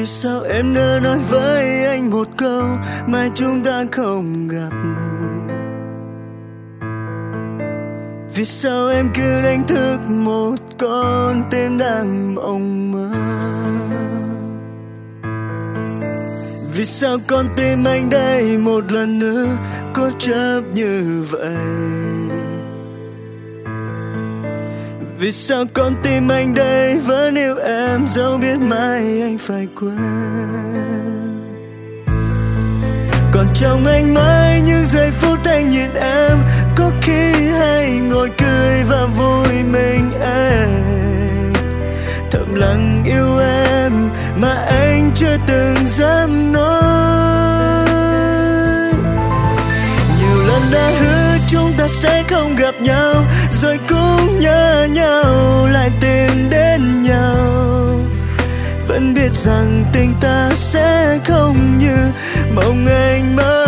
Vì sao em nỡ nói với anh một câu mai chúng ta không gặp? Vì sao em cứ đánh thức một con tim đang mộng mơ? Vì sao con tim anh đây một lần nữa cố chấp như vậy? Vì sao con tim anh đây vẫn yêu em dẫu biết mai anh phải quên? Còn trong anh mãi những giây phút anh nhìn em, có khi hay ngồi cười và vui mình anh. Thầm lặng yêu em mà anh chưa từng dám nói. Nhiều lần đã hứa chúng ta sẽ không gặp nhau, rồi cũng nhớ nhau lại tìm đến nhau. Vẫn biết rằng tình ta sẽ không như mộng anh mơ.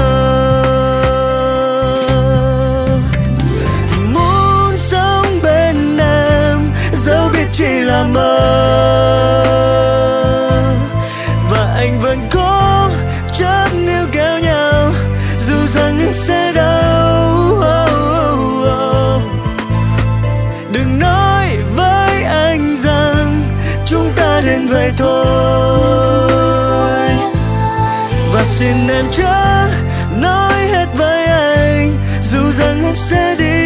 Muốn sống bên em dẫu biết chỉ là mơ, và anh vẫn cố chấp níu kéo nhau dù rằng anh sẽ đau. Đừng nói với anh rằng chúng ta đến vậy thôi, và xin em chớ nói hết với anh dù rằng em sẽ đi.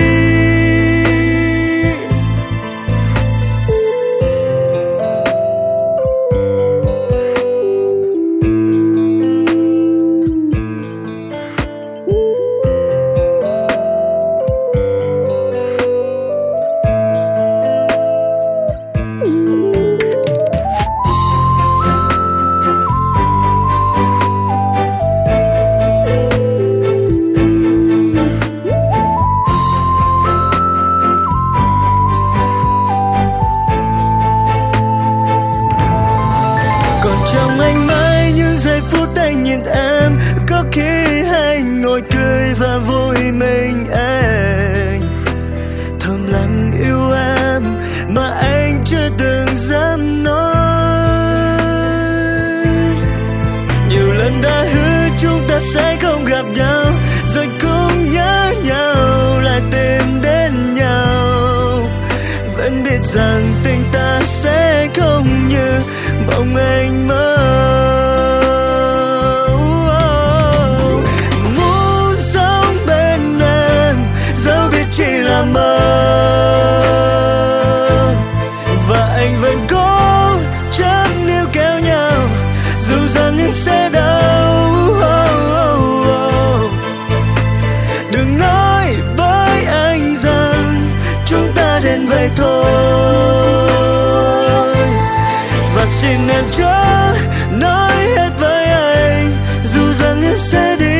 Trong anh mãi những giây phút anh nhìn em, có khi anh ngồi cười và vui mình anh. Thầm lặng yêu em mà anh chưa từng dám nói. Nhiều lần đã hứa chúng ta sẽ không gặp nhau, rồi cũng nhớ nhau lại tìm đến nhau. Vẫn biết rằng tình ta sẽ không như mộng anh mơ. Muốn sống bên em dẫu biết chỉ là mơ, và anh vẫn cố chấp níu kéo nhau dù rằng anh sẽ đau. Đừng nói với anh rằng chúng ta đến vậy thôi, và xin em chớ nói hết với anh dù rằng em sẽ đi.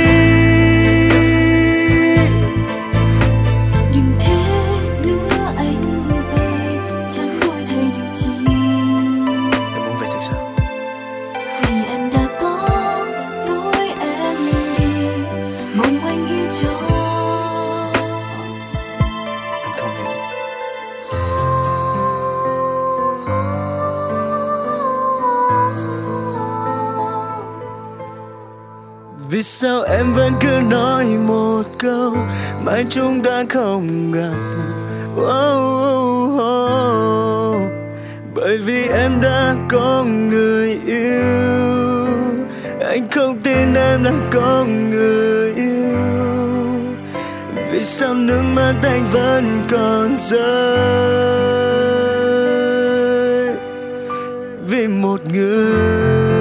Đừng thế nữa anh ơi, chẳng đổi thay điều chi. Em muốn về thật sao? Vì em đã có lối em đi, mong anh hiểu cho. Anh không hiểu. Vì sao em vẫn cứ nói một câu mai chúng ta không gặp? Bởi vì em đã có người yêu. Anh không tin em đã có người yêu. Vì sao nước mắt anh vẫn còn rơi vì một người?